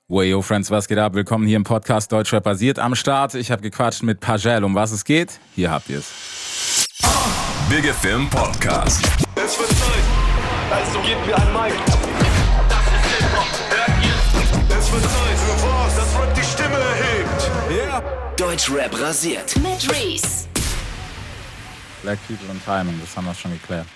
Yo, Friends, was geht ab? Willkommen hier im Podcast Deutschrap basiert am Start. Ich habe gequatscht mit Pagel. Um was es geht? Hier habt ihr es. Big FM Podcast. Es wird Zeit, also gebt mir ein Mic. Das ist Hip-Hop, hört ihr? Es wird Zeit für was, das Rap die Stimme erhebt. Yeah. Deutschrap rasiert. Mit Reese. Black People und Timing, das haben wir schon geklärt.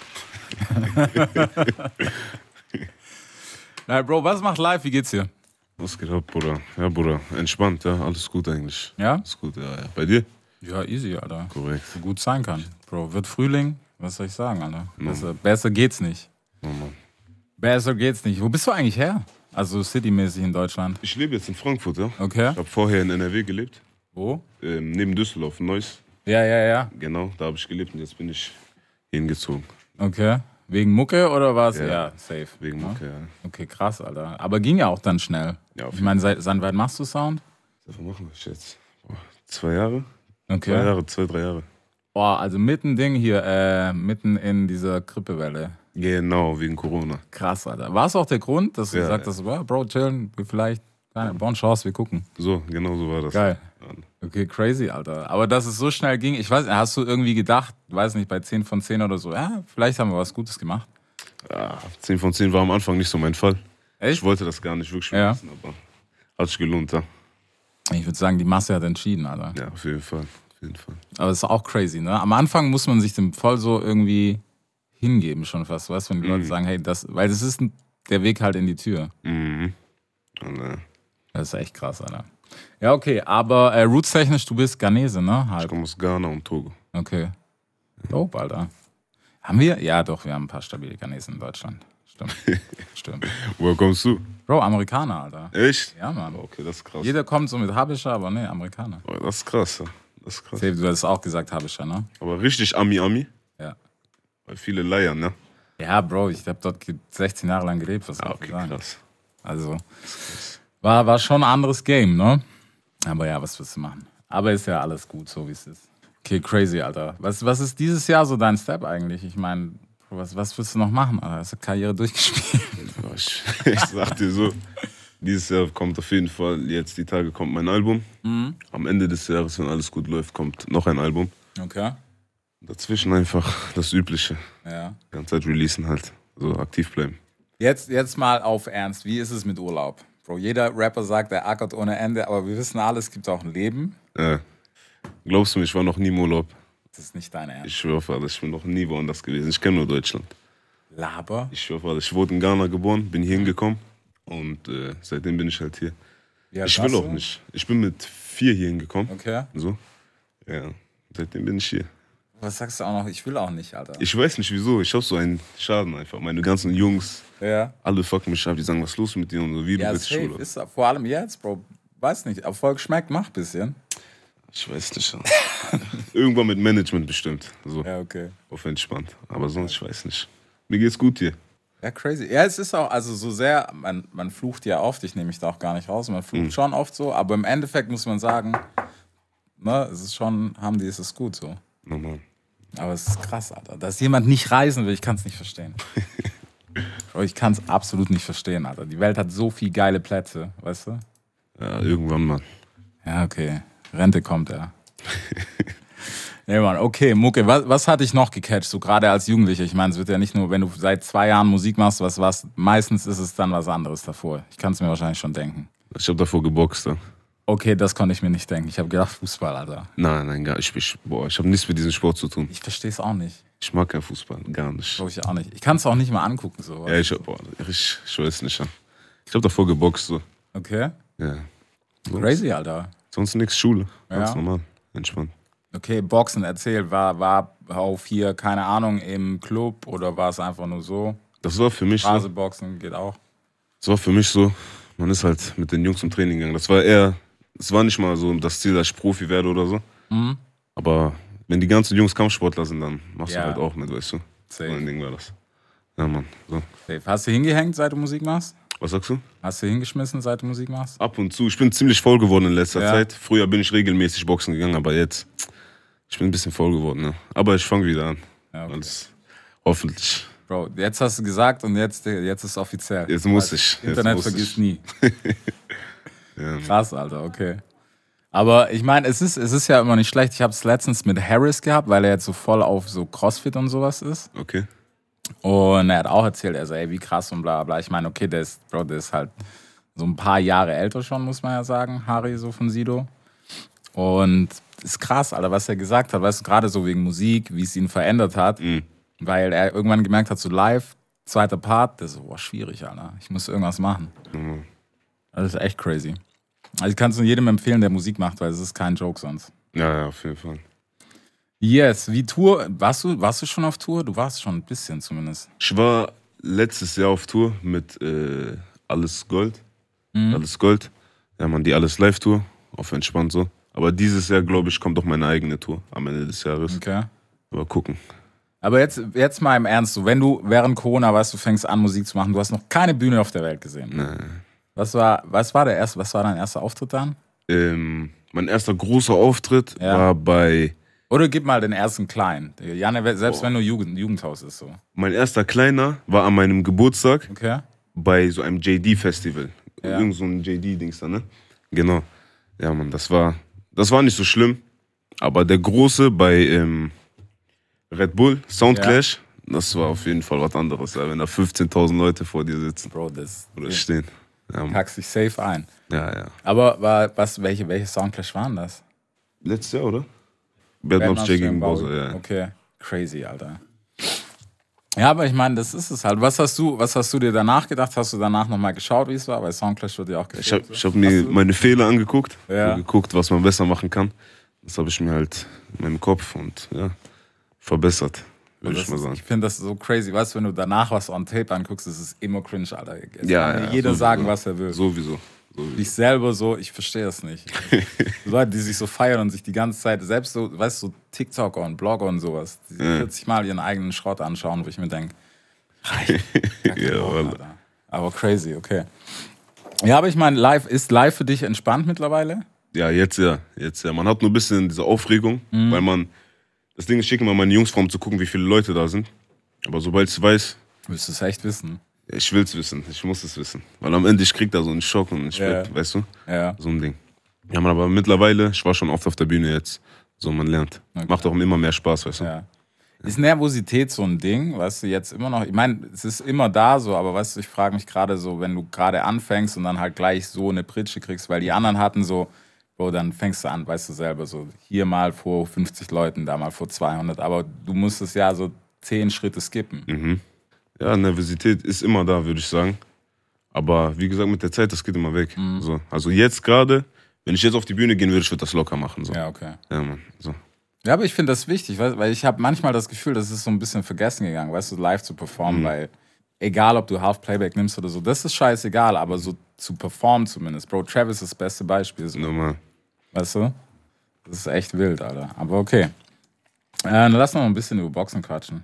Na, Bro, was macht live? Wie geht's dir? Was geht ab, Bruder? Ja, Bruder, entspannt, ja, alles gut eigentlich. Ja? Alles gut, ja. Bei dir? Ja, easy, Alter. Korrekt. So gut sein kann. Bro, wird Frühling? Was soll ich sagen, Alter? Besser geht's nicht. Oh, Mann. Besser geht's nicht. Wo bist du eigentlich her? Also citymäßig in Deutschland. Ich lebe jetzt in Frankfurt, ja. Okay. Ich habe vorher in NRW gelebt, Wo? neben Düsseldorf, Neuss. Ja. Genau, da habe ich gelebt und jetzt bin ich hingezogen. Okay. Wegen Mucke oder was? Ja. Ja, safe. Wegen Ja? Mucke, ja. Okay, krass, Alter. Aber ging ja auch dann schnell. Ja, auf Ich meine, seit wann machst du Sound? Was machen wir jetzt? 2 Jahre? Okay. 2 Jahre, 2-3 Jahre. Boah, also mitten mitten in dieser Grippewelle. Genau, wegen Corona. Krass, Alter. War es auch der Grund, dass du Ja, gesagt hast, Bro, chillen, wir vielleicht, bonne Chance, wir gucken. So, genau so war das. Geil. Ja. Okay, crazy, Alter. Aber dass es so schnell ging, ich weiß nicht, hast du irgendwie gedacht, weiß nicht, bei 10 von 10 oder so, ja, vielleicht haben wir was Gutes gemacht. Ja, 10 von 10 war am Anfang nicht so mein Fall. Echt? Ich wollte das gar nicht wirklich Ja. wissen, aber hat sich gelohnt, ja. Ich würde sagen, die Masse hat entschieden, Alter. Ja, auf jeden Fall. Auf jeden Fall. Aber es ist auch crazy, ne? Am Anfang muss man sich dem voll so irgendwie hingeben schon fast, weißt du, wenn die Leute sagen, hey, weil das ist der Weg halt in die Tür. Mhm. Und, Das ist echt krass, Alter. Ja, okay, aber roots-technisch, du bist Ghanese, ne? ich Halb. komme aus Ghana und Togo. Okay. Dope, Alter. Haben wir? Ja, doch, wir haben ein paar stabile Ghanesen in Deutschland. Stimmt. Woher kommst du? Bro, Amerikaner, Alter. Echt? Ja, Mann. Okay, das ist krass. Jeder kommt so mit Habischer, aber nee, Amerikaner. Oh, das ist krass, ja. Das ist krass. Safe, du hast auch gesagt Habischer, ne? Aber richtig Ami. Ja. Weil viele leiern, ne? Ja, Bro, ich habe dort 16 Jahre lang gelebt, was soll ich Okay, sagen? krass. Also, war schon ein anderes Game, ne? Aber ja, was willst du machen? Aber ist ja alles gut, so wie es ist. Okay, crazy, Alter. Was ist dieses Jahr so dein Step eigentlich? Ich meine, was willst du noch machen, Alter? Hast du Karriere durchgespielt? Ja, ich sag dir so, dieses Jahr kommt auf jeden Fall, jetzt die Tage kommt mein Album. Am Ende des Jahres, wenn alles gut läuft, kommt noch ein Album. Okay. Dazwischen einfach das Übliche. Ja. Die ganze Zeit releasen halt. So aktiv bleiben. Jetzt mal auf Ernst. Wie ist es mit Urlaub? Bro, jeder Rapper sagt, er ackert ohne Ende, aber wir wissen alle, es gibt auch ein Leben. Glaubst du mir, ich war noch nie im Urlaub? Das ist nicht dein Ernst. Ich schwöre auf alles, ich bin noch nie woanders gewesen. Ich kenne nur Deutschland. Laber? Ich schwöre auf alles. Ich wurde in Ghana geboren, bin hier hingekommen und seitdem bin ich halt hier. Wie alt Ich warst will auch du? nicht. Ich bin mit 4 hier hingekommen. Okay. So. Ja, seitdem bin ich hier. Was sagst du auch noch? Ich will auch nicht, Alter. Ich weiß nicht wieso, ich hab so einen Schaden einfach. Meine ganzen Jungs, Ja. alle fucken mich ab, die sagen, was ist los mit dir und so, wie du Ja, willst safe. Schule. Ist vor allem jetzt, Bro. Weiß nicht, Erfolg schmeckt, mach ein bisschen. Ich weiß nicht. Ja. Irgendwann mit Management bestimmt. So, Ja, okay. auf entspannt. Aber sonst, ich weiß nicht. Mir geht's gut hier. Ja, crazy. Ja, es ist auch, also so sehr, man flucht ja oft, ich nehme mich da auch gar nicht raus, man flucht schon oft so, aber im Endeffekt muss man sagen, ne, es ist schon, es ist gut so. Normal. Aber es ist krass, Alter. Dass jemand nicht reisen will, ich kann es nicht verstehen. Bro, ich kann es absolut nicht verstehen, Alter. Die Welt hat so viele geile Plätze, weißt du? Ja, irgendwann mal. Ja, okay. Rente kommt, ja. Nee, Mann, okay, Mucke, was hat dich noch gecatcht, so gerade als Jugendlicher? Ich meine, es wird ja nicht nur, wenn du seit 2 Jahren Musik machst, meistens ist es dann was anderes davor. Ich kann es mir wahrscheinlich schon denken. Ich hab davor geboxt. Ja. Okay, das konnte ich mir nicht denken. Ich habe gedacht, Fußball, Alter. Nein, gar nicht. Ich hab nichts mit diesem Sport zu tun. Ich verstehe es auch nicht. Ich mag keinen Fußball, gar nicht. Glaube ich auch nicht. Ich kann es auch nicht mal angucken, so. Ja, ich weiß nicht. Ja. Ich hab davor geboxt. So. Okay, Ja. crazy, Alter. Sonst nichts, Schule. Ganz Ja. normal. Entspannt. Okay, Boxen, erzähl, war auf hier, keine Ahnung, im Club oder war es einfach nur so? Das war für mich so. Straßeboxen geht auch. Das war für mich so, man ist halt mit den Jungs zum Training gegangen. Es war nicht mal so das Ziel, dass ich Profi werde oder so. Aber wenn die ganzen Jungs Kampfsportler sind, dann machst Ja. du halt auch mit, weißt du. So Safe. ein Ding war das. Ja, Mann. So. Safe. Hast du hingehängt, seit du Musik machst? Was sagst du? Hast du hingeschmissen, seit du Musik machst? Ab und zu. Ich bin ziemlich faul geworden in letzter Ja. Zeit. Früher bin ich regelmäßig boxen gegangen, aber jetzt, ich bin ein bisschen faul geworden. Ne? Aber ich fange wieder an. Ja, okay. Alles, hoffentlich. Bro, jetzt hast du gesagt und jetzt ist es offiziell. Jetzt muss ich. Jetzt Internet muss vergisst ich. nie. Ja, Mann. Krass, Alter, okay. Aber ich meine, es ist ja immer nicht schlecht. Ich habe es letztens mit Harris gehabt, weil er jetzt so voll auf so Crossfit und sowas ist. Okay. Und er hat auch erzählt, er so, ey, wie krass und bla bla. Ich meine, okay, der ist halt so ein paar Jahre älter schon, muss man ja sagen, Harry, so von Sido. Und ist krass, Alter, was er gesagt hat, weißt du, gerade so wegen Musik, wie es ihn verändert hat, weil er irgendwann gemerkt hat, so live, zweiter Part, der so, boah, schwierig, Alter, ich muss irgendwas machen. Das ist echt crazy. Also ich kann es nur jedem empfehlen, der Musik macht, weil es ist kein Joke sonst. Ja, auf jeden Fall. Yes, wie Tour, warst du schon auf Tour? Du warst schon ein bisschen zumindest. Ich war letztes Jahr auf Tour mit Alles Gold. Alles Gold. Ja, man, die Alles Live-Tour, auf entspannt so. Aber dieses Jahr, glaube ich, kommt doch meine eigene Tour am Ende des Jahres. Okay. Aber gucken. Aber jetzt mal im Ernst, so, wenn du während Corona weißt, du fängst an, Musik zu machen, du hast noch keine Bühne auf der Welt gesehen. Nee. Was war dein erster Auftritt dann? Mein erster großer Auftritt war bei... Oder gib mal den ersten kleinen. Janne, selbst wenn du Jugendhaus ist so. Mein erster kleiner war an meinem Geburtstag Okay. bei so einem JD-Festival. Ja. Irgend so ein JD-Dings da, ne? Genau. Ja, Mann, das war nicht so schlimm. Aber der große bei Red Bull, Soundclash, das war auf jeden Fall was anderes, wenn da 15.000 Leute vor dir sitzen Bro, das oder stehen. Ja, Mann. packst dich safe ein. Ja. Aber welche Soundclash waren das? Letztes Jahr, oder? Bad Knobs J gegen Bowser, ja. Okay, crazy, Alter. Ja, aber ich meine, das ist es halt. Was hast du dir danach gedacht? Hast du danach nochmal geschaut, wie es war? Weil Soundclash wird ja auch geschaut. Ich hab mir meine Fehler angeguckt, Ja. geguckt, was man besser machen kann. Das habe ich mir halt in meinem Kopf und verbessert, würde ich mal sagen. Ich finde das so crazy. Weißt du, wenn du danach was on Tape anguckst, ist es immer cringe, Alter. Es Ja, kann ja, jeder sowieso. sagen, was er will. Sowieso. Ich selber so, ich verstehe das nicht. So Leute, die sich so feiern und sich die ganze Zeit, selbst so, weißt du, so TikToker und Blogger und sowas, die 40 Mal ihren eigenen Schrott anschauen, wo ich mir denke, reicht. Gar keinen Ja, Bock, Wallah. Alter. Aber crazy, okay. Ja, aber ich meine, ist live für dich entspannt mittlerweile? Ja, jetzt ja. Man hat nur ein bisschen diese Aufregung, weil das Ding ist, schicken wir meine Jungs vor, um zu gucken, wie viele Leute da sind. Aber sobald ich weiß, Willst du es echt wissen? ich will's wissen, ich muss es wissen. Weil am Ende, ich krieg da so einen Schock und ich werd, weißt du, Ja. so ein Ding. Ja, man, aber mittlerweile, ich war schon oft auf der Bühne jetzt, so man lernt. Okay. Macht auch immer mehr Spaß, weißt du. Ja. Ist Nervosität so ein Ding, weißt du, jetzt immer noch, ich meine, es ist immer da so, aber weißt du, ich frage mich gerade so, wenn du gerade anfängst und dann halt gleich so eine Pritsche kriegst, weil die anderen hatten so, Bro, dann fängst du an, weißt du selber, so hier mal vor 50 Leuten, da mal vor 200, aber du musstest ja so 10 Schritte skippen. Ja, Nervosität ist immer da, würde ich sagen. Aber wie gesagt, mit der Zeit, das geht immer weg. So. Also jetzt gerade, wenn ich jetzt auf die Bühne gehen würde, ich würde das locker machen. So. Ja, okay. Ja, Mann. So. Ja, aber ich finde das wichtig, weil ich habe manchmal das Gefühl, das ist so ein bisschen vergessen gegangen, weißt du, live zu performen, weil egal, ob du Half-Playback nimmst oder so, das ist scheißegal, aber so zu performen zumindest. Bro, Travis ist das beste Beispiel. So. Normal. Weißt du? Das ist echt wild, Alter. Aber okay. Dann lass noch ein bisschen über Boxen quatschen.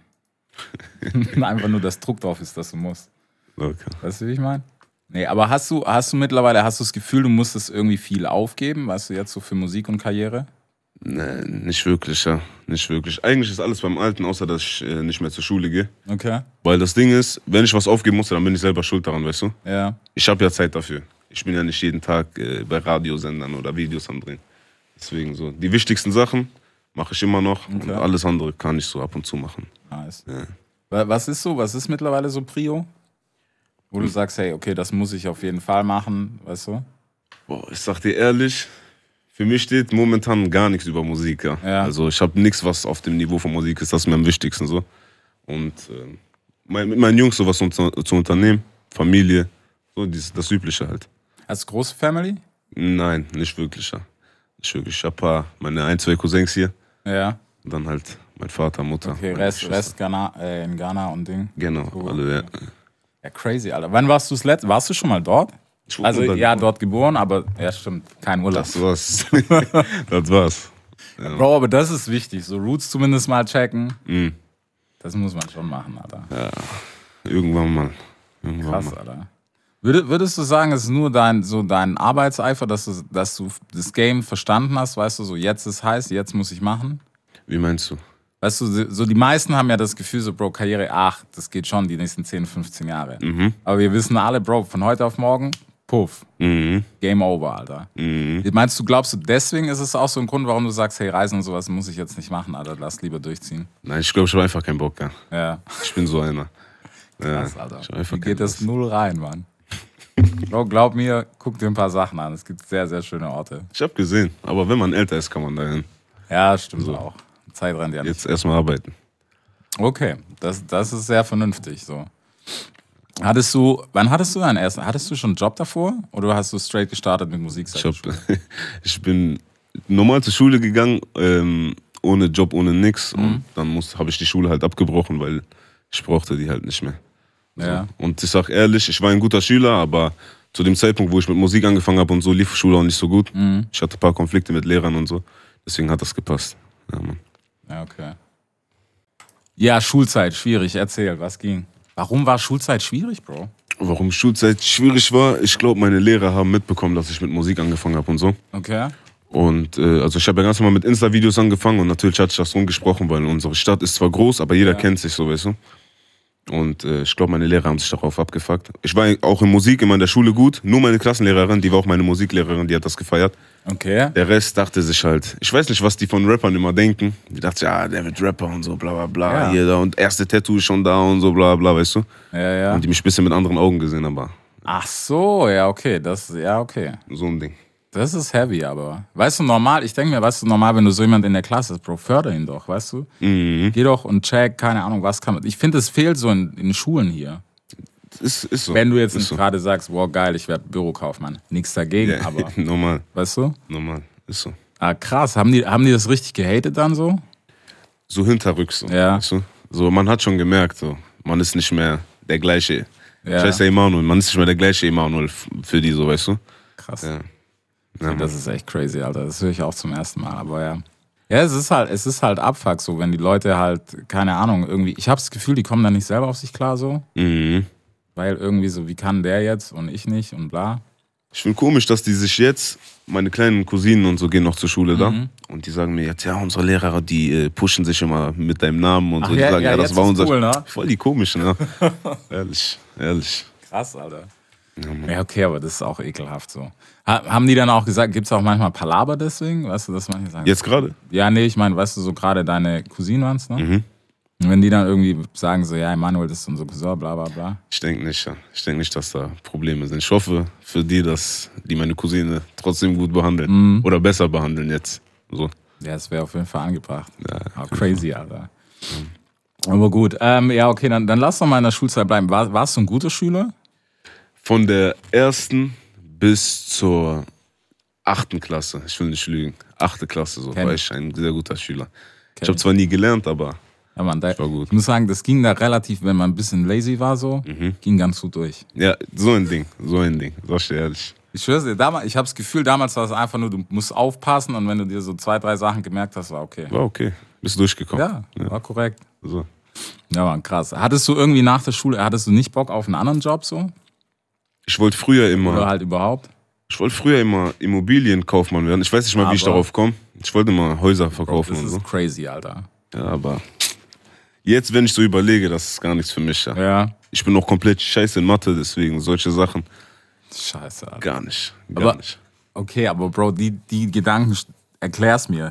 Einfach nur, dass Druck drauf ist, dass du musst. Okay. Weißt du, wie ich meine? Nee, aber hast du mittlerweile das Gefühl, du musstest irgendwie viel aufgeben, weißt du, jetzt so für Musik und Karriere? Nee, nicht wirklich, ja. Nicht wirklich. Eigentlich ist alles beim Alten, außer dass ich nicht mehr zur Schule gehe. Okay. Weil das Ding ist, wenn ich was aufgeben musste, dann bin ich selber schuld daran, weißt du? Ja. Ich habe ja Zeit dafür. Ich bin ja nicht jeden Tag bei Radiosendern oder Videos am Drehen. Deswegen so. Die wichtigsten Sachen mache ich immer noch und alles andere kann ich so ab und zu machen. Nice. Ja. Was ist mittlerweile so Prio? Wo du sagst, hey, okay, das muss ich auf jeden Fall machen, weißt du? Boah, ich sag dir ehrlich, für mich steht momentan gar nichts über Musik. Ja. Ja. Also ich habe nichts, was auf dem Niveau von Musik ist. Das ist mir am wichtigsten so. Und mit meinen Jungs sowas zu unternehmen, Familie, so das Übliche halt. Hast du große Family? Nein, nicht wirklich. Ja. Nicht wirklich. Ich habe meine 1, 2 Cousins hier. Ja. Und dann halt mein Vater, Mutter. Okay, meine Rest Schwester. in Ghana und Ding. Genau, So. alle, ja. Ja, crazy, Alter. Wann warst du warst du schon mal dort? Ich wurde Also dort ja, geboren. dort geboren, aber ja, stimmt, kein Urlaub. Das war's. Das war's. Ja. Bro, aber das ist wichtig, so Roots zumindest mal checken. Mhm. Das muss man schon machen, Alter. Irgendwann mal. Krass, Alter. Würdest du sagen, es ist nur dein Arbeitseifer, dass du das Game verstanden hast, weißt du, so jetzt ist heiß, jetzt muss ich machen? Wie meinst du? Weißt du, so die meisten haben ja das Gefühl, so Bro, Karriere, das geht schon die nächsten 10, 15 Jahre. Aber wir wissen alle, Bro, von heute auf morgen, Puff. Game over, Alter. Glaubst du, deswegen ist es auch so ein Grund, warum du sagst, hey, Reisen und sowas muss ich jetzt nicht machen, Alter, lass lieber durchziehen? Nein, ich glaube, ich habe einfach keinen Bock, ja. Ja. Ich bin so einer. Krass, Alter. Ich hab einfach Wie geht keinen das null rein, Mann? Glaub mir, guck dir ein paar Sachen an. Es gibt sehr, sehr schöne Orte. Ich habe gesehen, aber wenn man älter ist, kann man dahin. Ja, stimmt auch. Zeit rennt ja nicht. Jetzt erstmal arbeiten. Okay, das ist sehr vernünftig, so. Wann hattest du deinen ersten? Hattest du schon einen Job davor? Oder hast du straight gestartet mit Musik? Ich bin normal zur Schule gegangen, ohne Job, ohne nix. Und dann habe ich die Schule halt abgebrochen, weil ich brauchte die halt nicht mehr. So. Ja. Und ich sag ehrlich, ich war ein guter Schüler, aber zu dem Zeitpunkt, wo ich mit Musik angefangen habe und so, lief die Schule auch nicht so gut. Ich hatte ein paar Konflikte mit Lehrern und so. Deswegen hat das gepasst. Ja, Mann. Ja, okay. Ja, Schulzeit, schwierig. Erzähl, was ging? Warum war Schulzeit schwierig, Bro? Warum Schulzeit schwierig war? Ich glaube, meine Lehrer haben mitbekommen, dass ich mit Musik angefangen habe und so. Okay. Und also ich habe ja ganz normal mit Insta-Videos angefangen und natürlich hatte ich das rumgesprochen, weil unsere Stadt ist zwar groß, aber jeder kennt sich so, weißt du. Und ich glaube, meine Lehrer haben sich darauf abgefuckt. Ich war auch in Musik immer in der Schule gut. Nur meine Klassenlehrerin, die war auch meine Musiklehrerin, die hat das gefeiert. Okay. Der Rest dachte sich halt, ich weiß nicht, was die von Rappern immer denken. Die dachten, ja, der wird Rapper und so, bla bla bla. Ja. Hier, da, und erste Tattoo ist schon da und so, bla bla, weißt du. Ja. Und die mich ein bisschen mit anderen Augen gesehen, aber Ach so, ja, okay. Okay. so ein Ding. Das ist heavy, aber. Weißt du, normal, ich denke mir, wenn du so jemand in der Klasse hast, Bro, förder ihn doch, weißt du? Geh doch und check, keine Ahnung, was kann man. Ich finde, es fehlt so in Schulen hier. Ist so. Wenn du jetzt nicht so. gerade sagst, wow, geil, ich werde Bürokaufmann. Nichts dagegen, Ja, aber. normal, Weißt du? normal, ist so. Ah, krass. Haben die das richtig gehatet dann so? So hinterrücks, so, Ja. weißt du? So, man hat schon gemerkt, so, man ist nicht mehr der gleiche. Ja. Ich heiße ja Emanuel, man ist nicht mehr der gleiche Emanuel für die, so, weißt du? Krass. Ja. Das ist echt crazy, Alter. Das höre ich auch zum ersten Mal, aber ja. Ja, es ist halt Abfuck so, wenn die Leute halt, keine Ahnung, irgendwie, ich habe das Gefühl, die kommen dann nicht selber auf sich klar so. Weil irgendwie so, wie kann der jetzt und ich nicht und bla. Ich finde komisch, dass die sich jetzt, meine kleinen Cousinen und so gehen noch zur Schule da und die sagen mir jetzt, ja, unsere Lehrer, die pushen sich immer mit deinem Namen und so. Die sagen, ja, das jetzt war ist unser... cool, ne? Voll die komischen, ne? Ehrlich. Krass, Alter. Ja, okay, aber das ist auch ekelhaft so. Haben die dann auch gesagt, gibt es auch manchmal Palaber deswegen? Weißt du, dass manche sagen? Jetzt gerade? Ja, nee, ich meine, weißt du, so gerade deine Cousinen waren es, ne? Und wenn die dann irgendwie sagen so, ja, Emanuel, das ist unser Cousin, bla bla bla. Ich denke nicht, ja. Ich denke nicht, dass da Probleme sind. Ich hoffe für die, dass die meine Cousine trotzdem gut behandeln. Oder besser behandeln jetzt. So. Ja, das wäre auf jeden Fall angebracht. Ja, Aber crazy, Alter. Aber gut, ja, okay, dann lass doch mal in der Schulzeit bleiben. Warst du ein guter Schüler? Von der 1. bis zur 8. Klasse, ich will nicht lügen, 8. Klasse so, war ich ein sehr guter Schüler. Ich habe zwar nie gelernt, aber Ja, Mann, war gut. Ich muss sagen, das ging da relativ, wenn man ein bisschen lazy war so, ging ganz gut durch. Ja, so ein Ding, sag ich dir ehrlich. Ich schwör's dir, ich habe das Gefühl, damals war es einfach nur, du musst aufpassen und wenn du dir so 2, 3 Sachen gemerkt hast, war okay. War okay, bist durchgekommen. Ja, war korrekt. So. Ja, Mann, krass. Hattest du irgendwie nach der Schule, nicht Bock auf einen anderen Job so? Ich wollte früher Oder halt überhaupt? immer Immobilienkaufmann werden. Ich weiß nicht mal, wie ich darauf komme. Ich wollte immer Häuser verkaufen Das und so. ist crazy, Alter. Ja, aber jetzt, wenn ich so überlege, das ist gar nichts für mich. Ja. Ja. Ich bin auch komplett scheiße in Mathe, deswegen solche Sachen Scheiße, Alter. gar nicht. Aber- Okay, aber Bro, die Gedanken, erklär's mir.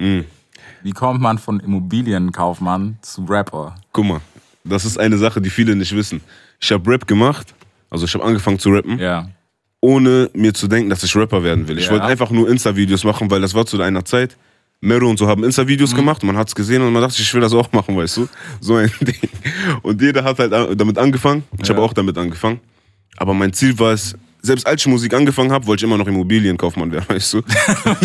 Wie kommt man von Immobilienkaufmann zu Rapper? Guck mal, das ist eine Sache, die viele nicht wissen. Ich habe Rap gemacht, also ich habe angefangen zu rappen, Ja. ohne mir zu denken, dass ich Rapper werden will. Ich Ja. wollte einfach nur Insta-Videos machen, weil das war zu einer Zeit, Mero und so haben Insta-Videos gemacht, man hat's gesehen und man dachte, ich will das auch machen, weißt du? So ein Ding. Und jeder hat halt damit angefangen, ich habe auch damit angefangen. Aber mein Ziel war es, selbst als ich Musik angefangen habe, wollte ich immer noch Immobilienkaufmann werden, weißt du?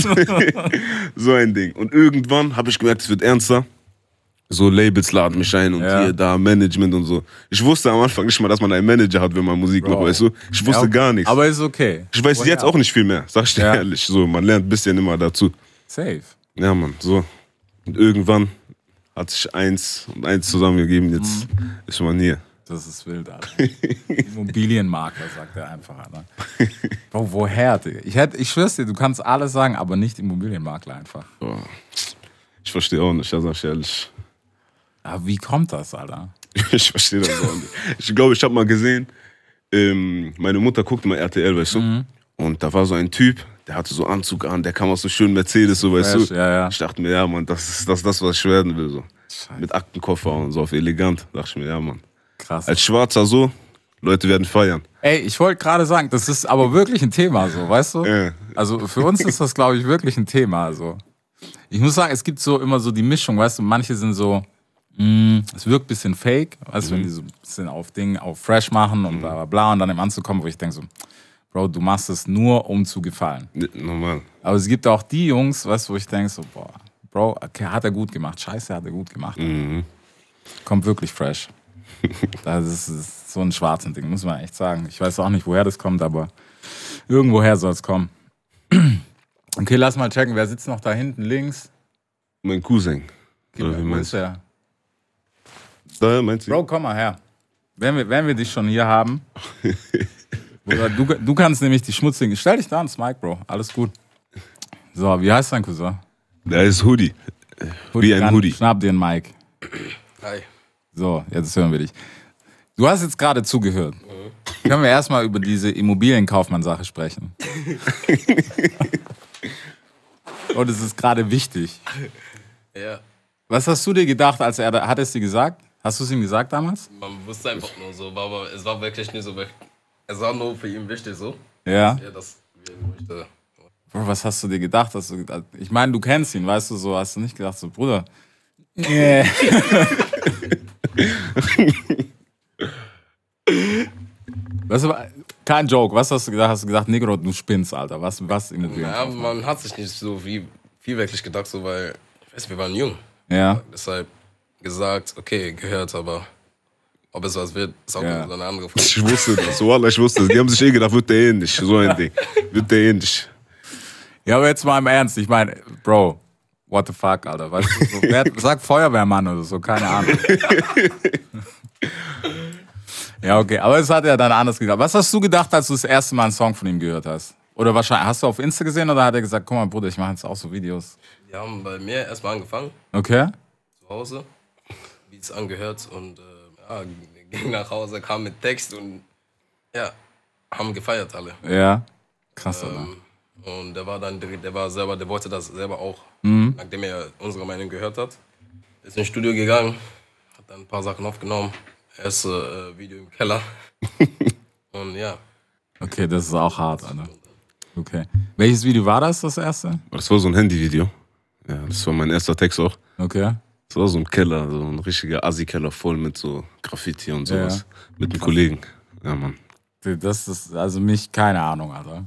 So ein Ding. Und irgendwann habe ich gemerkt, es wird ernster. So Labels laden mich ein und hier, da, Management und so. Ich wusste am Anfang nicht mal, dass man einen Manager hat, wenn man Musik macht, weißt du? Ich wusste gar nichts. Aber ist okay. Ich weiß jetzt auch nicht viel mehr, sag ich dir ehrlich. So, man lernt ein bisschen immer dazu. Safe. Ja, Mann, so. Und irgendwann hat sich 1 und 1 zusammengegeben, jetzt ist man hier. Das ist wild, Alter. Immobilienmakler, sagt er einfach, Alter. Bro, woher, Digga? Ich schwör's dir, du kannst alles sagen, aber nicht Immobilienmakler einfach. Boah. Ich verstehe auch nicht, sag ich ehrlich. Aber wie kommt das, Alter? Ich verstehe das auch nicht. Ich glaube, ich habe mal gesehen, meine Mutter guckte mal RTL, weißt du? Und da war so ein Typ, der hatte so Anzug an, der kam aus so schönen Mercedes, so, weißt du? Ja. Ich dachte mir, ja, Mann, das ist das, was ich werden will, so. Scheiße. Mit Aktenkoffer und so auf elegant. Dachte ich mir, ja, Mann. Krass. Als Schwarzer so, Leute werden feiern. Ey, ich wollte gerade sagen, das ist aber wirklich ein Thema, so, weißt du? Ja. Also für uns ist das, glaube ich, wirklich ein Thema, so. Ich muss sagen, es gibt so immer so die Mischung, weißt du, manche sind so, es wirkt ein bisschen fake, weißt du, wenn die so ein bisschen auf fresh machen und bla bla bla und dann im Anzug kommen, wo ich denke so, Bro, du machst es nur, um zu gefallen. Normal. Aber es gibt auch die Jungs, weißt du, wo ich denke so, boah, Bro, okay, hat er gut gemacht, scheiße, hat er gut gemacht. Kommt wirklich fresh. Das ist so ein schwarzes Ding, muss man echt sagen. Ich weiß auch nicht, woher das kommt, aber irgendwoher soll es kommen. Okay, lass mal checken, wer sitzt noch da hinten links? Mein Cousin. Wo ist der? Da, meinst du? Bro, komm mal her. Wenn wir dich schon hier haben. Bruder, du kannst nämlich die schmutzigen. Stell dich da ans Mic, Bro. Alles gut. So, wie heißt dein Cousin? Der ist Hoodie. Wie ein Hoodie. Schnapp dir einen Mic. Hi. So, jetzt hören wir dich. Du hast jetzt gerade zugehört. Können wir erstmal über diese Immobilienkaufmann-Sache sprechen? Und es ist gerade wichtig. Ja, Was hast du dir gedacht, als hat er es dir gesagt? Hast du es ihm gesagt damals? man wusste einfach nur so, aber es war wirklich nicht so, es war nur für ihn wichtig so. Ja. Ja, das wir möchte. Bro, was hast du dir gedacht? Ich meine, du kennst ihn, weißt du, so hast du nicht gedacht, so, Bruder. Weißt du, kein Joke, was hast du gesagt? Hast du gesagt, Negro, du spinnst, Alter. Was in der Tür? Ja, man hat sich nicht so viel wirklich gedacht, so, weil, ich weiß, wir waren jung. Ja. Deshalb gesagt, okay, gehört, aber ob es was wird, ist auch Ja. eine andere Frage. Ich wusste das. So, Wallah, ich wusste das. Die haben sich gedacht, wird der ähnlich. So ein Ding. Wird der ähnlich. Ja, aber jetzt mal im Ernst. Ich meine, Bro, what the fuck, Alter. Weißt du, so, sag Feuerwehrmann oder so, keine Ahnung. Ja, okay, aber es hat ja dann anders gedacht. Was hast du gedacht, als du das erste Mal einen Song von ihm gehört hast? Oder wahrscheinlich, hast du auf Insta gesehen oder hat er gesagt, guck mal, Bruder, ich mache jetzt auch so Videos? Wir haben bei mir erstmal angefangen, Okay? zu Hause, Beats angehört und ja, ging nach Hause, kam mit Text und ja, haben gefeiert alle. Ja. Krass, Alter. Und der wollte das selber auch, nachdem er unsere Meinung gehört hat. Ist ins Studio gegangen, hat dann ein paar Sachen aufgenommen. Erste Video im Keller. Und ja. Okay, das ist auch hart, Alter. Okay. Welches Video war das erste? Das war so ein Handyvideo. Ja, das war mein erster Text auch. Okay. Das war so ein Keller, so ein richtiger Assi-Keller voll mit so Graffiti und sowas. Ja. Mit einem Kollegen. Ja, Mann. Das ist also mich, keine Ahnung, Alter.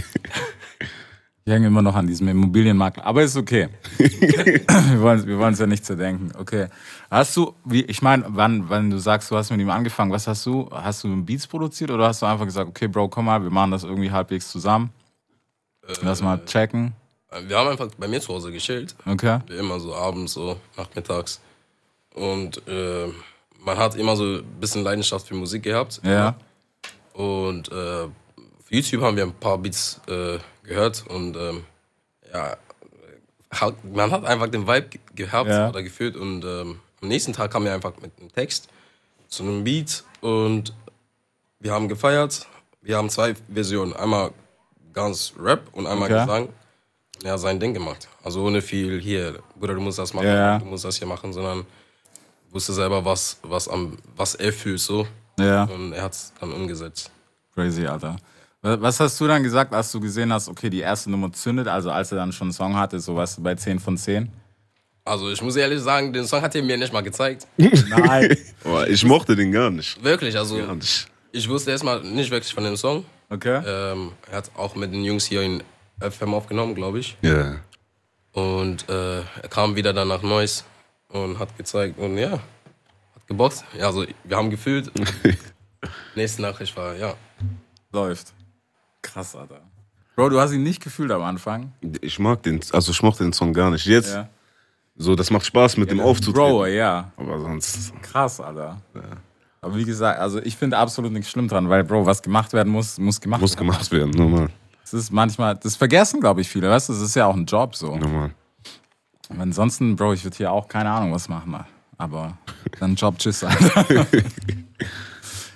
Ich hänge immer noch an diesem Immobilienmakler. Aber ist okay. Wir wollen es ja nicht zerdenken. Okay. Hast du, ich meine, wenn du sagst, du hast mit ihm angefangen, was hast du? Hast du Beats produziert oder hast du einfach gesagt, okay, Bro, komm mal, wir machen das irgendwie halbwegs zusammen? Lass mal checken. Wir haben einfach bei mir zu Hause gechillt. Okay. Wie immer so abends, so nachmittags. Und man hat immer so ein bisschen Leidenschaft für Musik gehabt. Ja. Und auf YouTube haben wir ein paar Beats gehört und ja, man hat einfach den Vibe gehabt oder gefühlt und am nächsten Tag kam er einfach mit einem Text zu einem Beat und wir haben gefeiert. Wir haben 2 Versionen, einmal ganz Rap und einmal Gesang. Er hat sein Ding gemacht, also ohne viel hier, Bruder, du musst das machen, du musst das hier machen, sondern wusste selber, was er fühlt so und er hat es dann umgesetzt. Crazy, Alter. Was hast du dann gesagt, als du gesehen hast, okay, die erste Nummer zündet, also als er dann schon einen Song hatte, so was bei 10 von 10? Also ich muss ehrlich sagen, den Song hat er mir nicht mal gezeigt. Nein. Aber ich mochte den gar nicht. Wirklich, also Gar nicht. ich wusste erstmal nicht wirklich von dem Song. Okay. Er hat auch mit den Jungs hier in FM aufgenommen, glaube ich. Ja. Und er kam wieder dann nach Neuss und hat gezeigt und ja, hat gebockt. Ja, also wir haben gefühlt. Nächste Nachricht war, ja. Läuft. Krass, Alter. Bro, du hast ihn nicht gefühlt am Anfang. Ich mochte den Song gar nicht. Jetzt, so, das macht Spaß mit dem aufzutreten. Bro, ja. Aber sonst. Krass, Alter. Ja. Aber wie gesagt, also ich finde absolut nichts schlimm dran, weil, Bro, was gemacht werden muss gemacht werden. Muss gemacht werden, normal. Das ist manchmal, das vergessen, glaube ich, viele, weißt du, das ist ja auch ein Job so. Normal. Und ansonsten, Bro, ich würde hier auch keine Ahnung was machen, aber dann Job, tschüss, Alter.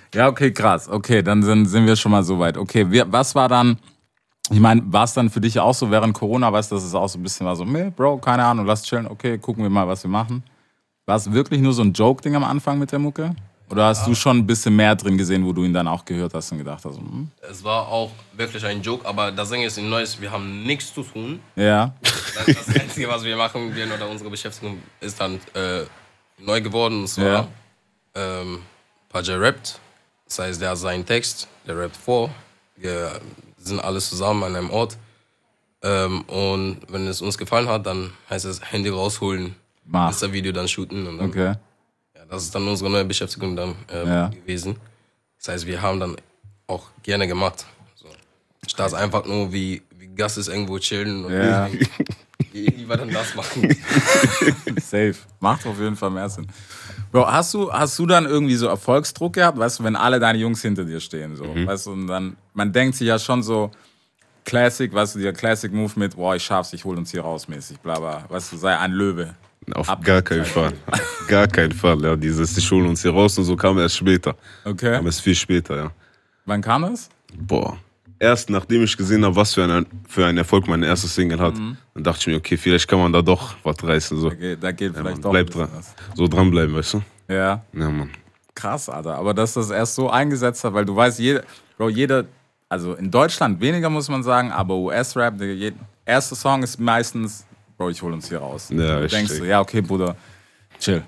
Ja, okay, krass. Okay, dann sind wir schon mal so weit. Okay, was war dann, ich meine, war es dann für dich auch so während Corona, weißt du, dass es auch so ein bisschen war so, Bro, keine Ahnung, lass chillen, okay, gucken wir mal, was wir machen. War es wirklich nur so ein Joke-Ding am Anfang mit der Mucke? Oder hast du schon ein bisschen mehr drin gesehen, wo du ihn dann auch gehört hast und gedacht hast, Es war auch wirklich ein Joke, aber das Ding ist in Neues, wir haben nichts zu tun. Ja. Das Einzige, was wir machen, oder unsere Beschäftigung ist dann neu geworden. Und zwar, Pajay rappt, das heißt, der hat seinen Text, der rappt vor. Wir sind alle zusammen an einem Ort. Und wenn es uns gefallen hat, dann heißt es Handy rausholen, Insta-Video dann shooten. Und dann, Okay. ja, das ist dann unsere neue Beschäftigung dann gewesen. Das heißt, wir haben dann auch gerne gemacht. So. Statt einfach nur wie Gast ist irgendwo chillen und lieber dann das machen. Safe. Macht auf jeden Fall mehr Sinn. Bro, hast du dann irgendwie so Erfolgsdruck gehabt, weißt du, wenn alle deine Jungs hinter dir stehen, so, weißt du, und dann, man denkt sich ja schon so, Classic, weißt du, dieser Classic Move mit, boah, ich schaff's, ich hol uns hier raus, mäßig, bla, bla, weißt du, sei ein Löwe. Auf gar keinen Fall. Gar keinen Fall, ja, dieses, die holen uns hier raus und so kam erst später. Okay. Kam erst viel später, ja. Wann kam das? Boah. Erst nachdem ich gesehen habe, was für einen Erfolg meine erste Single hat, dann dachte ich mir, okay, vielleicht kann man da doch was reißen. So. Da geht vielleicht Mann, doch bleib dran. So dranbleiben, weißt du? Ja. Ja, Mann. Krass, Alter. Aber dass das erst so eingesetzt hat, weil du weißt, jeder, also in Deutschland weniger muss man sagen, aber US-Rap, der erste Song ist meistens, Bro, ich hol uns hier raus. Ja, du denkst so, ja, okay, Bruder, chill.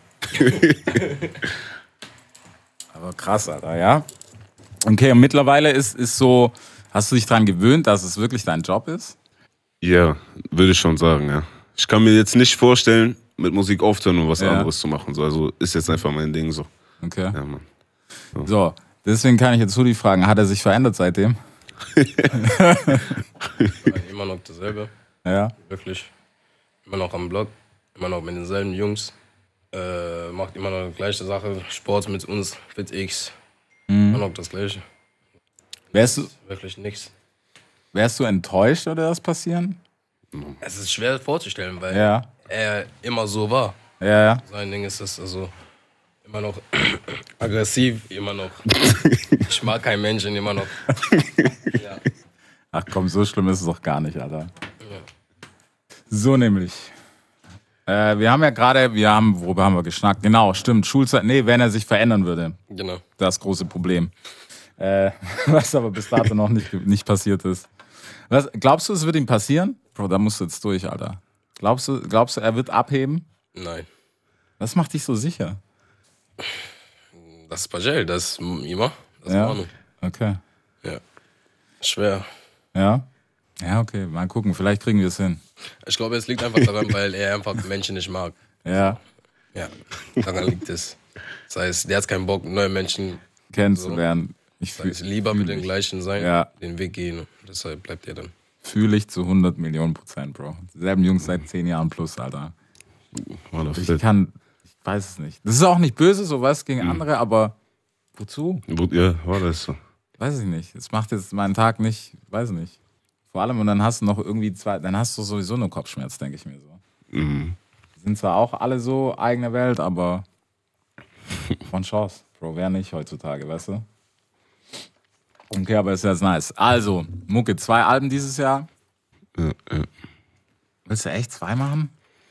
Aber krass, Alter, ja. Okay, und mittlerweile ist so, hast du dich daran gewöhnt, dass es wirklich dein Job ist? Ja, würde ich schon sagen, ja. Ich kann mir jetzt nicht vorstellen, mit Musik aufzuhören und was anderes zu machen. So, also ist jetzt einfach mein Ding so. Okay. Ja, Mann. So, deswegen kann ich jetzt Hudi fragen, hat er sich verändert seitdem? Immer noch dasselbe. Ja. Wirklich. Immer noch am Block, immer noch mit denselben Jungs. Macht immer noch die gleiche Sache. Sport mit uns, FitX. Immer noch das Gleiche. Wirklich nichts. Wärst du enttäuscht, würde das passieren? Es ist schwer vorzustellen, weil er immer so war. Ja. Sein Ding ist es also immer noch aggressiv, immer noch. Ich mag keinen Menschen, immer noch. Ja. Ach komm, so schlimm ist es doch gar nicht, Alter. Ja. So nämlich. Wir haben ja gerade, worüber haben wir geschnackt? Genau, stimmt, Schulzeit, wenn er sich verändern würde. Genau. Das große Problem. Was aber bis dato noch nicht passiert ist. Glaubst du, es wird ihm passieren? Bro, da musst du jetzt durch, Alter. Glaubst du, er wird abheben? Nein. Was macht dich so sicher? Das ist Pajay, das ist immer. Das ja. Ist Manu. Okay. Ja. Schwer. Ja? Ja, okay. Mal gucken, vielleicht kriegen wir es hin. Ich glaube, es liegt einfach daran, weil er einfach Menschen nicht mag. Ja. Ja, daran liegt es. Das heißt, der hat keinen Bock, neue Menschen kennenzulernen. Ich lieber mit den gleichen sein, den Weg gehen. Deshalb bleibt er dann. Fühle ich zu 100 Millionen %, Bro. Dieselben Jungs seit 10 Jahren plus, Alter. Ich weiß es nicht. Das ist auch nicht böse, so was gegen andere, aber wozu? Ja, war das so. Weiß ich nicht. Es macht jetzt meinen Tag nicht, weiß ich nicht. Vor allem, und dann hast du noch irgendwie dann hast du sowieso nur Kopfschmerz, denke ich mir so. Sind zwar auch alle so eigene Welt, aber von Chance, Bro, wer nicht heutzutage, weißt du? Okay, aber ist jetzt nice. Also, Mucke, 2 Alben dieses Jahr. Ja. Willst du echt 2 machen?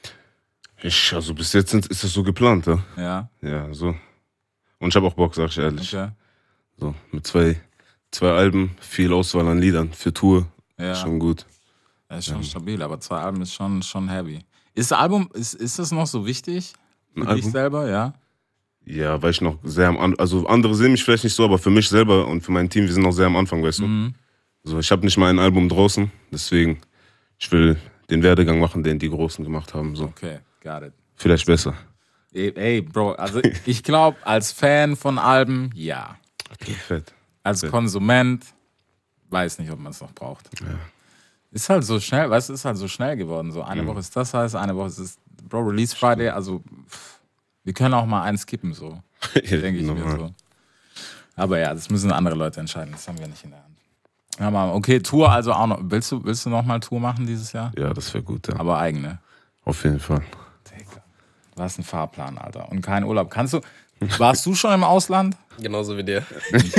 Also bis jetzt ist das so geplant, ja? Ja. Ja, so. Und ich habe auch Bock, sag ich ehrlich. Okay. So, mit zwei Alben, viel Auswahl an Liedern für Tour. Ja. Schon gut. Das ist schon stabil, aber 2 Alben ist schon heavy. Ist das Album, ist das noch so wichtig? Für dich selber, ja? Ja, weil ich noch sehr am Anfang, also andere sehen mich vielleicht nicht so, aber für mich selber und für mein Team, wir sind noch sehr am Anfang, weißt du. Also ich habe nicht mal ein Album draußen, deswegen, ich will den Werdegang machen, den die Großen gemacht haben. So. Okay, got it. Vielleicht besser. Ey, Bro, also ich glaube, als Fan von Alben, ja. Okay, fett. Als Konsument, weiß nicht, ob man es noch braucht. Ja. Ist halt so schnell, weißt du, ist halt so schnell geworden. So eine Woche ist das heißt, eine Woche ist es, Bro, Release Friday, also wir können auch mal eins skippen, so. Denke ich mir so. Aber ja, das müssen andere Leute entscheiden, das haben wir nicht in der Hand. Aber okay, Tour also auch noch. Willst du noch mal Tour machen dieses Jahr? Ja, das wäre gut, ja. Aber eigene? Auf jeden Fall. Digga. Du hast einen Fahrplan, Alter. Und keinen Urlaub. Kannst du, Warst du schon im Ausland? Genauso wie der.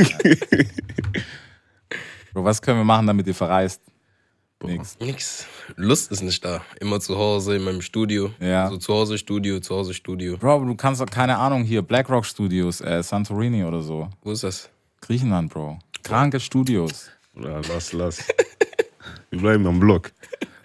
Bro, was können wir machen, damit ihr verreist? Nix. Lust ist nicht da. Immer zu Hause, in meinem Studio. Ja. So zu Hause Studio, zu Hause Studio. Bro, du kannst doch, keine Ahnung, hier BlackRock Studios, Santorini oder so. Wo ist das? Griechenland, Bro. Kranke Studios. Ja, lass. Wir bleiben am Block.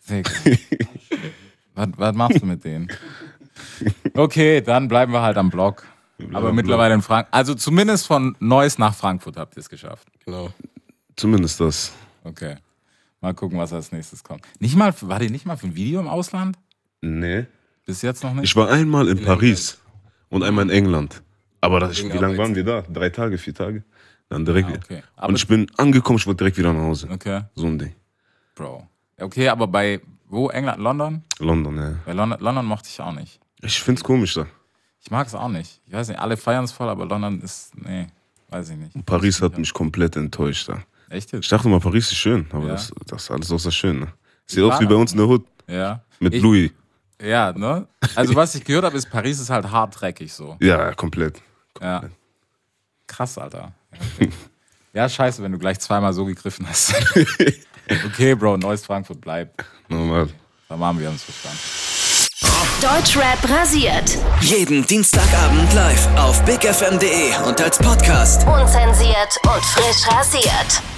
Was machst du mit denen? Okay, dann bleiben wir halt am Block. Aber mittlerweile in Frankfurt. Also zumindest von Neuss nach Frankfurt habt ihr es geschafft. Genau. Zumindest das. Okay. Mal gucken, was als nächstes kommt. War die nicht mal für ein Video im Ausland? Nee. Bis jetzt noch nicht? Ich war einmal in Paris und einmal in England. Aber wie lange waren wir da? 3 Tage, 4 Tage? Dann direkt okay. Und ich bin angekommen, ich wollte direkt wieder nach Hause. Okay. So ein Ding. Bro. Okay, aber bei wo? England? London? London, ja. Bei London mochte ich auch nicht. Ich find's komisch da. Ich mag es auch nicht. Ich weiß nicht, alle feiern es voll, aber London ist, nee, weiß ich nicht. Paris hat mich komplett enttäuscht da. Echt jetzt? Ich dachte mal, Paris ist schön, aber Ja. das ist alles auch sehr schön. Ne? Sieht aus wie bei uns in der Hood. Ja. Mit Louis. Ja, ne? Also was ich gehört habe, ist, Paris ist halt hart dreckig so. Ja, komplett. Ja. Krass, Alter. Okay. Ja, scheiße, wenn du gleich zweimal so gegriffen hast. Okay, Bro, Neuss Frankfurt bleibt. Normal. Da machen wir uns verstanden. Deutschrap rasiert. Jeden Dienstagabend live auf bigfm.de und als Podcast. Unzensiert und frisch rasiert.